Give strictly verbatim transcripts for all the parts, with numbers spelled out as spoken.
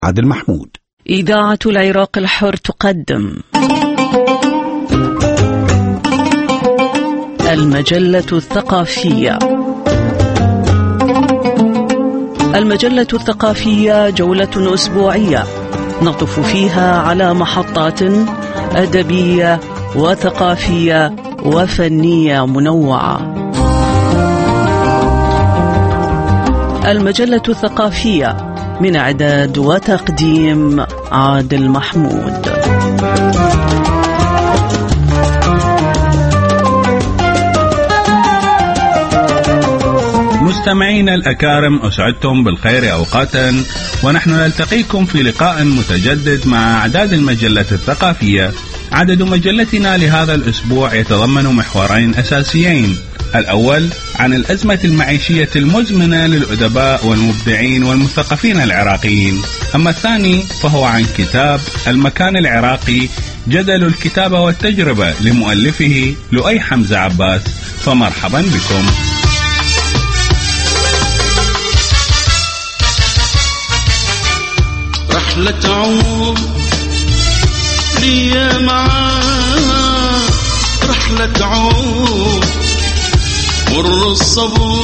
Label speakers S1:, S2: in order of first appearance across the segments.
S1: عادل محمود.
S2: إذاعة العراق الحر تقدم المجلة الثقافية. المجلة الثقافية جولة أسبوعية نطف فيها على محطات أدبية وثقافية وفنية منوعة. المجلة الثقافية من إعداد وتقديم عادل محمود.
S3: مستمعينا الأكارم، أسعدتم بالخير أوقاتا، ونحن نلتقيكم في لقاء متجدد مع أعداد المجلة الثقافية. عدد مجلتنا لهذا الأسبوع يتضمن محورين أساسيين: الأول عن الأزمة المعيشية المزمنة للأدباء والمبدعين والمثقفين العراقيين، أما الثاني فهو عن كتاب المكان العراقي جدل الكتابة والتجربة لمؤلفه لؤي حمزة عباس. فمرحبا بكم.
S4: رحلة عمر لي معاه، رحلة عمر مر الصبر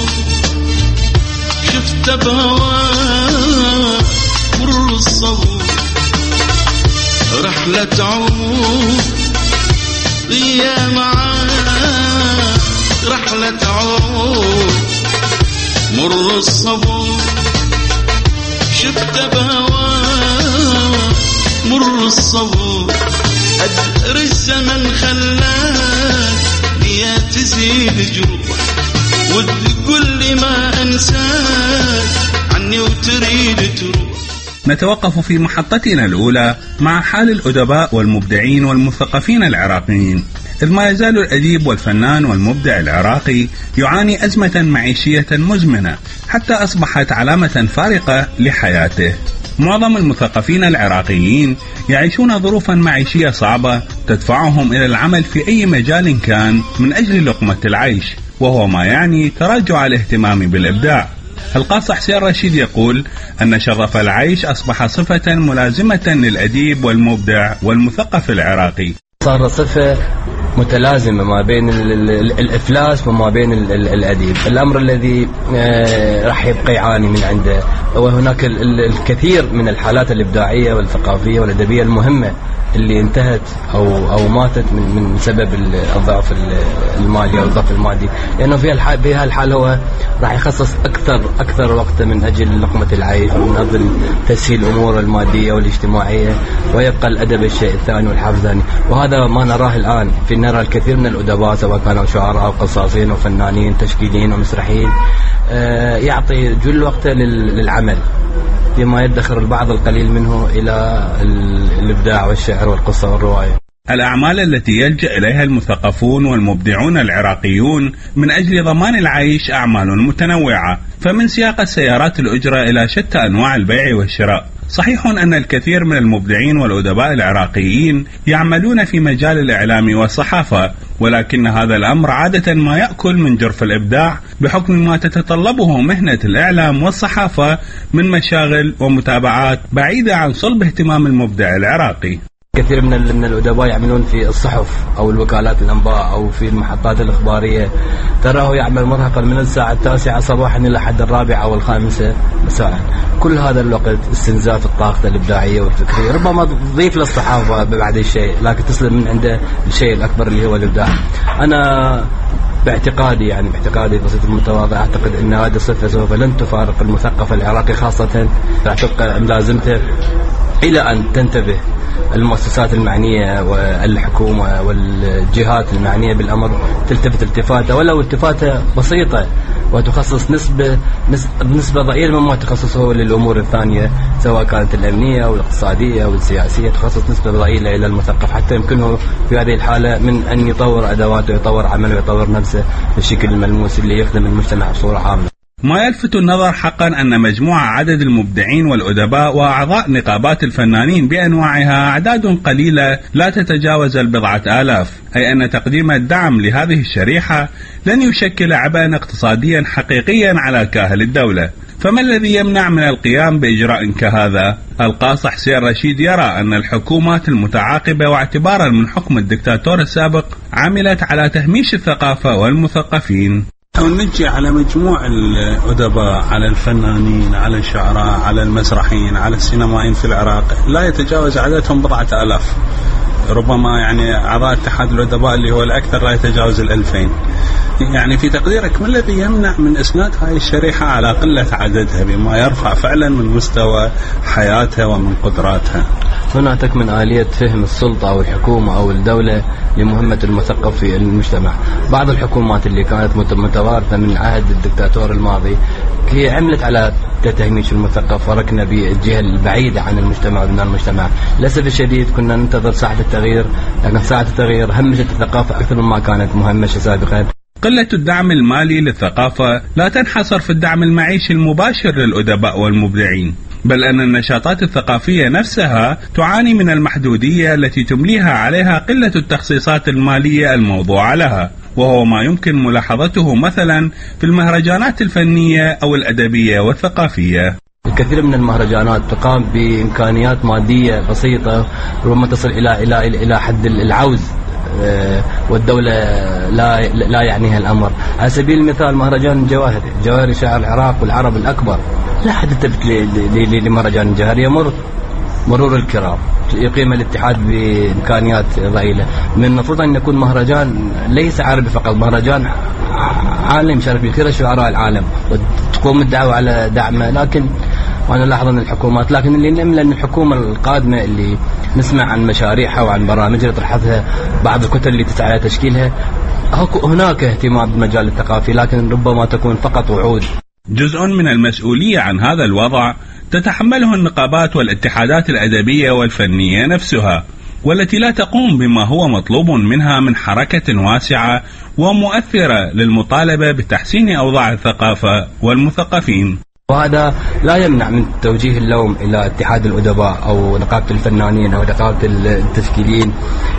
S4: شفت بهواه، مر الصبر رحلة عمر لي معاه، رحلة عمر مر الصبر شفت بهواه، مر الصبر أدر الزمن خلاك ليا تزيل جروح، وتقول لي ما أنساك عني وتريد تروح.
S3: نتوقف في محطتنا الأولى مع حال الأدباء والمبدعين والمثقفين العراقيين، إذ ما يزال الأديب والفنان والمبدع العراقي يعاني أزمة معيشية مزمنة حتى أصبحت علامة فارقة لحياته. معظم المثقفين العراقيين يعيشون ظروفا معيشية صعبة تدفعهم إلى العمل في أي مجال كان من أجل لقمة العيش، وهو ما يعني تراجع الاهتمام بالإبداع. القاصح حسين رشيد يقول أن شرف العيش أصبح صفة ملازمة للأديب والمبدع والمثقف العراقي.
S5: صار صفة متلازمة ما بين الإفلاس وما بين الأديب، الأمر الذي راح يبقى يعاني من عنده. وهناك الكثير من الحالات الإبداعية والثقافية والأدبية المهمة اللي انتهت أو أو ماتت من من سبب الضعف المالي أو الضعف المادي، لأنه في الحال في هالحال هو راح يخصص أكثر أكثر وقت من أجل لقمة العيش ومن أجل تسهيل الأمور المادية والاجتماعية، ويبقى الأدب الشيء الثاني والحرف الثاني. وهذا ما نراه الآن، في نرى الكثير من الأدباء سواء كانوا شعراء أو قصاصين وفنانين تشكيليين ومسرحيين يعطي جل وقته للعمل، بما يدخر البعض القليل منه إلى الإبداع والشعر والقصة والرواية.
S3: الأعمال التي يلجأ إليها المثقفون والمبدعون العراقيون من أجل ضمان العيش أعمال متنوعة، فمن سياق السيارات الأجرة إلى شتى أنواع البيع والشراء. صحيح أن الكثير من المبدعين والأدباء العراقيين يعملون في مجال الإعلام والصحافة، ولكن هذا الأمر عادة ما يأكل من جرف الإبداع بحكم ما تتطلبه مهنة الإعلام والصحافة من مشاغل ومتابعات بعيدة عن صلب اهتمام المبدع العراقي.
S5: كثير من من الأدباء يعملون في الصحف أو الوكالات الأنباء أو في المحطات الإخبارية، تراه يعمل مرهقا من الساعة التاسعة صباحا إلى حد الرابعة أو الخامسة مساء. كل هذا الوقت استنزاف الطاقة الإبداعية والفكرية، ربما تضيف للصحافة بعد الشيء لكن تسلب من عنده الشيء الأكبر اللي هو الإبداع. أنا باعتقادي يعني باعتقادي بسيط المتواضع أعتقد أن هذه الصفة سوف لن تفارق المثقف العراقي، خاصة راح تبقى ملازمته إلى أن تنتبه المؤسسات المعنية والحكومة والجهات المعنية بالأمر، تلتفت التفاتة ولو التفاتة بسيطة وتخصص نسبة نسبة ضئيلة مما تخصصه للأمور الثانية سواء كانت الأمنية أو الاقتصادية أو السياسية، تخصص نسبة ضئيلة إلى المثقف حتى يمكنه في هذه الحالة من أن يطور أدواته ويطور عمله ويطور نفسه بالشكل الملموس اللي يخدم المجتمع بصورة عامة.
S3: ما يلفت النظر حقا أن مجموعة عدد المبدعين والأدباء وأعضاء نقابات الفنانين بأنواعها أعداد قليلة لا تتجاوز البضعة آلاف، أي أن تقديم الدعم لهذه الشريحة لن يشكل عبئا اقتصاديا حقيقيا على كاهل الدولة. فما الذي يمنع من القيام بإجراء كهذا؟ القاصي حسين رشيد يرى أن الحكومات المتعاقبة واعتبارا من حكم الدكتاتور السابق عملت على تهميش الثقافة والمثقفين.
S1: نجي على مجموع الأدباء، على الفنانين، على الشعراء، على المسرحيين، على السينمائيين في العراق، لا يتجاوز عددهم بضعة آلاف، ربما يعني أعضاء اتحاد الأدباء اللي هو الأكثر لا يتجاوز الألفين. يعني في تقديرك ما الذي يمنع من إسناد هذه الشريحة على قلة عددها بما يرفع فعلا من مستوى حياتها ومن قدراتها؟
S5: هنا تكمن آلية فهم السلطة أو الحكومة أو الدولة لمهمة المثقف في المجتمع. بعض الحكومات اللي كانت متوارثة من عهد الدكتاتور الماضي هي عملت على تهميش المثقف وركنا بالجهة البعيدة عن المجتمع وبناء المجتمع. للأسف الشديد كنا ننتظر ساعة التغيير، لكن ساعة التغيير همشت الثقافة أكثر مما كانت مهمشة سابقا.
S3: قلة الدعم المالي للثقافة لا تنحصر في الدعم المعيشي المباشر للأدباء والمبدعين، بل أن النشاطات الثقافية نفسها تعاني من المحدودية التي تمليها عليها قلة التخصيصات المالية الموضوعة لها، وهو ما يمكن ملاحظته مثلا في المهرجانات الفنية أو الأدبية والثقافية.
S5: الكثير من المهرجانات تقام بإمكانيات مادية بسيطة ربما تصل إلى إلى إلى حد العوز، والدولة لا لا يعنيها الأمر. على سبيل المثال مهرجان الجواهر، جواهر شعر العراق والعرب الأكبر، لا حد ثبت لمهرجان الجواهر، يمر مرور الكرام، يقيم الاتحاد بإمكانيات ضئيلة. من المفروض أن يكون مهرجان ليس عربي فقط، مهرجان عالمي يشارك فيه كل شعراء العالم وتقوم الدعوة على دعمه. لكن وأنا لاحظ أن الحكومات، لكن اللي نأمل أن الحكومة القادمة اللي نسمع عن مشاريعها وعن برامج اللي طرحتها، بعض الكتل اللي تسعى على تشكيلها، هناك اهتمام بالمجال الثقافي، لكن ربما تكون فقط وعود.
S3: جزء من المسؤولية عن هذا الوضع تتحمله النقابات والاتحادات الأدبية والفنية نفسها، والتي لا تقوم بما هو مطلوب منها من حركة واسعة ومؤثرة للمطالبة بتحسين أوضاع الثقافة والمثقفين.
S5: وهذا لا يمنع من توجيه اللوم إلى اتحاد الأدباء أو نقابة الفنانين أو نقابة التشكيليين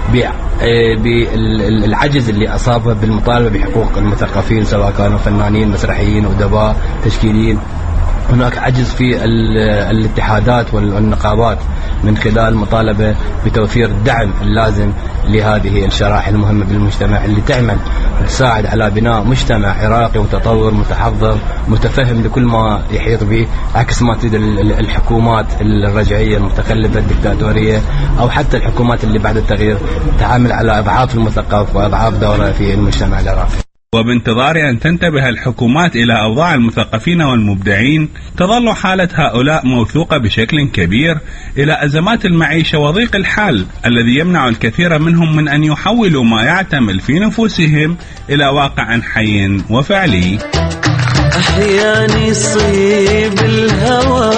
S5: بالعجز اللي أصابه بالمطالبة بحقوق المثقفين، سواء كانوا فنانين، مسرحيين، أدباء، تشكيليين. هناك عجز في الاتحادات والنقابات من خلال المطالبة بتوفير الدعم اللازم لهذه الشرائح المهمة بالمجتمع اللي تعمل وتساعد على بناء مجتمع عراقي متطور متحضر متفهم لكل ما يحيط به، عكس ما تريد الحكومات الرجعية المتخلفة الدكتاتورية أو حتى الحكومات اللي بعد التغيير تعامل على أضعاف المثقف وأضعاف دوره في المجتمع العراقي.
S3: وبانتظار أن تنتبه الحكومات إلى أوضاع المثقفين والمبدعين، تظل حالة هؤلاء موثوقة بشكل كبير إلى أزمات المعيشة وضيق الحال الذي يمنع الكثير منهم من أن يحولوا ما يعتمل في نفوسهم إلى واقع حي وفعلي.
S4: أحيانا يصيب الهوى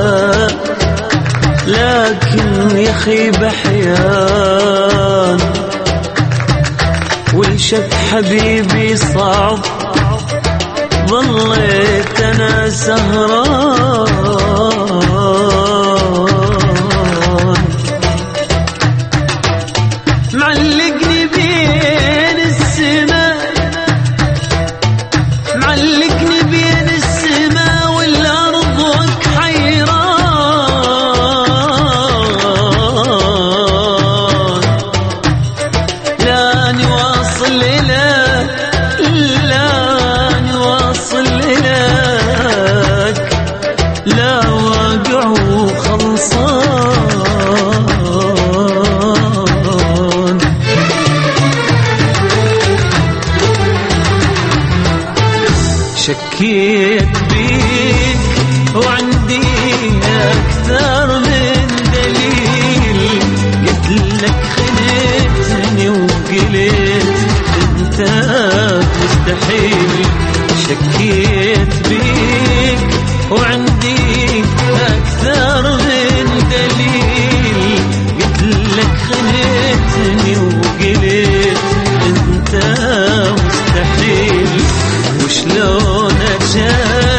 S4: لكن يخيب أحيان، والشك حبيبي صعب ظليت أنا سهران، معلقني بين السماء معلقني بين السماء والأرض وك حيران، لا نواصل لك لا نواصل لك لا واقع وخلصان. شكيت بيك وعندي أكثر من دليل، قلت لك خنتني وقلت انت مستحيل. شكيت بيك وعندي أكثر من دليل، قلت لك خنتني وقلت انت مستحيل. وشلون أجل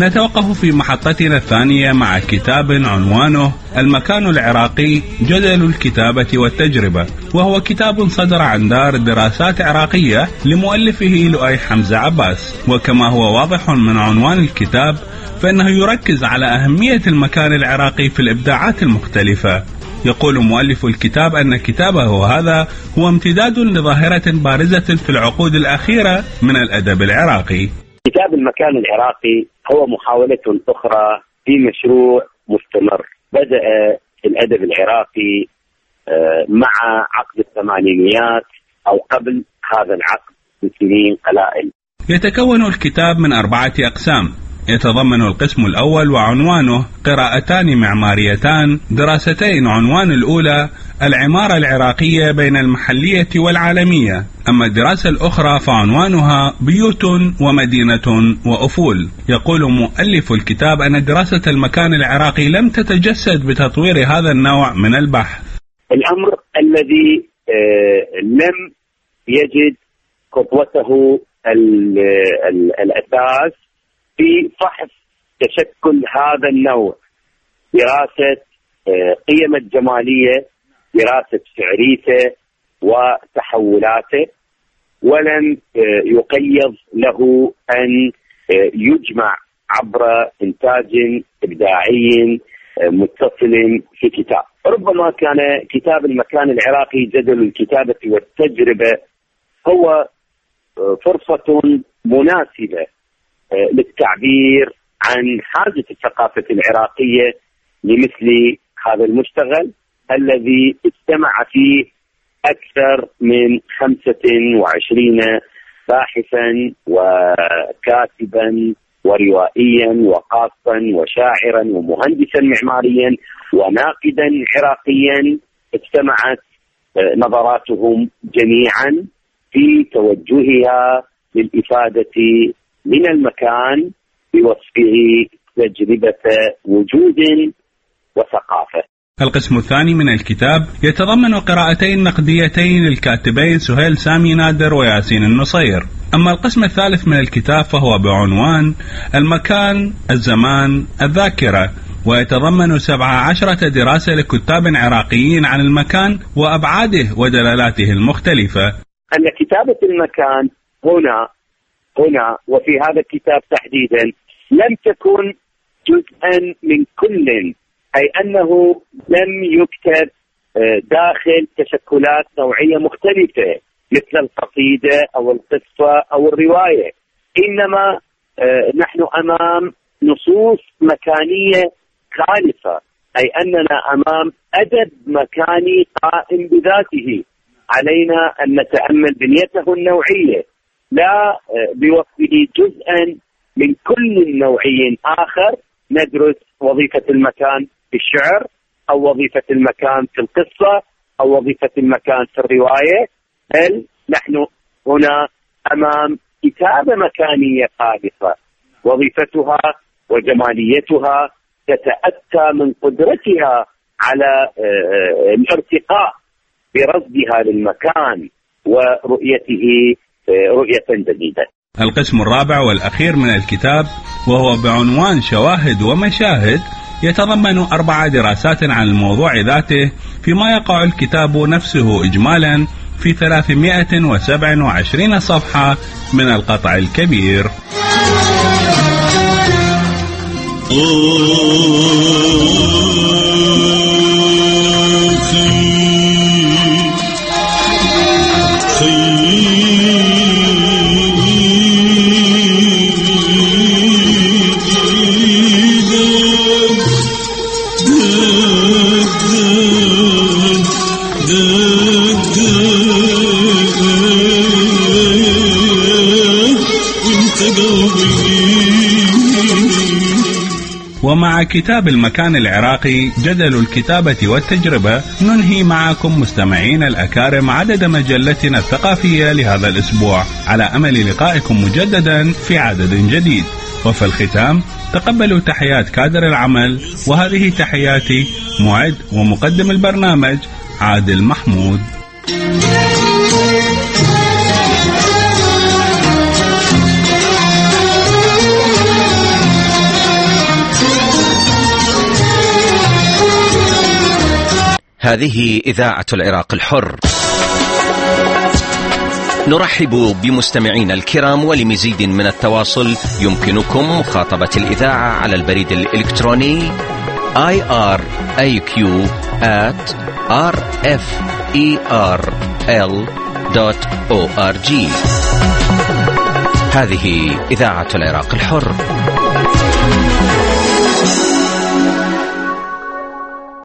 S3: نتوقف في محطتنا الثانية مع كتاب عنوانه المكان العراقي جدل الكتابة والتجربة، وهو كتاب صدر عن دار دراسات عراقية لمؤلفه لؤي حمزة عباس. وكما هو واضح من عنوان الكتاب فإنه يركز على أهمية المكان العراقي في الإبداعات المختلفة. يقول مؤلف الكتاب أن كتابه هذا هو امتداد لظاهرة بارزة في العقود الأخيرة من الأدب العراقي.
S6: كتاب المكان العراقي هو محاولة أخرى في مشروع مستمر بدأ في الأدب العراقي مع عقد الثمانينيات أو قبل هذا العقد بسنين قلائل.
S3: يتكون الكتاب من أربعة أقسام، يتضمن القسم الأول وعنوانه قراءتان معماريتان دراستين. عنوان الأولى العمارة العراقية بين المحلية والعالمية، أما الدراسة الأخرى فعنوانها بيوت ومدينة وأفول. يقول مؤلف الكتاب أن دراسة المكان العراقي لم تتجسد بتطوير هذا النوع من البحث.
S6: الأمر الذي لم يجد خطوته الأساس في فحص تشكل هذا النوع، دراسة قيم الجمالية، دراسة شعريته وتحولاته، ولم يقيض له أن يجمع عبر إنتاج إبداعي متصل في كتاب. ربما كان كتاب المكان العراقي جدل الكتابة والتجربة هو فرصة مناسبة للتعبير عن حاجة الثقافة العراقية لمثل هذا المشتغل الذي اجتمع فيه أكثر من خمسة وعشرين باحثا وكاتبا وروائيا وقاصا وشاعرا ومهندسا معماريا وناقدا عراقيا، اجتمعت نظراتهم جميعا في توجهها للإفادة من المكان بوصفه تجربة وجود وثقافة.
S3: القسم الثاني من الكتاب يتضمن قراءتين نقديتين للكاتبين سهيل سامي نادر وياسين النصير. أما القسم الثالث من الكتاب فهو بعنوان المكان، الزمان، الذاكرة، ويتضمن سبع عشرة دراسة لكتاب عراقيين عن المكان وأبعاده ودلالاته المختلفة.
S6: أن كتابة المكان هنا هنا وفي هذا الكتاب تحديدا لم تكن جزءا من كل، أي أنه لم يكتب داخل تشكلات نوعية مختلفة مثل القصيدة أو القصة أو الرواية، إنما نحن أمام نصوص مكانية خالصة، أي أننا أمام أدب مكاني قائم بذاته. علينا أن نتأمل بنيته النوعية لا بوصفه جزءا من كل نوعي آخر. ندرس وظيفة المكان في الشعر أو وظيفة المكان في القصة أو وظيفة المكان في الرواية، بل نحن هنا أمام كتابة مكانية خالصة وظيفتها وجماليتها تتأتى من قدرتها على الارتقاء برصدها للمكان ورؤيته رؤية جديدة.
S3: القسم الرابع والأخير من الكتاب وهو بعنوان شواهد ومشاهد يتضمن أربع دراسات عن الموضوع ذاته، فيما يقع الكتاب نفسه إجمالا في ثلاثمائة وسبعة وعشرين صفحة من القطع الكبير. ومع كتاب المكان العراقي جدل الكتابة والتجربة ننهي معكم مستمعين الأكارم عدد مجلتنا الثقافية لهذا الأسبوع، على أمل لقائكم مجددا في عدد جديد. وفي الختام تقبلوا تحيات كادر العمل، وهذه تحياتي معد ومقدم البرنامج عادل محمود.
S7: هذه إذاعة العراق الحر. نرحب بمستمعينا الكرام، ولمزيد من التواصل يمكنكم مخاطبة الإذاعة على البريد الإلكتروني آي آر إيه كيو آت آر إف إي آر إل دوت أو آر جي. هذه إذاعة العراق الحر.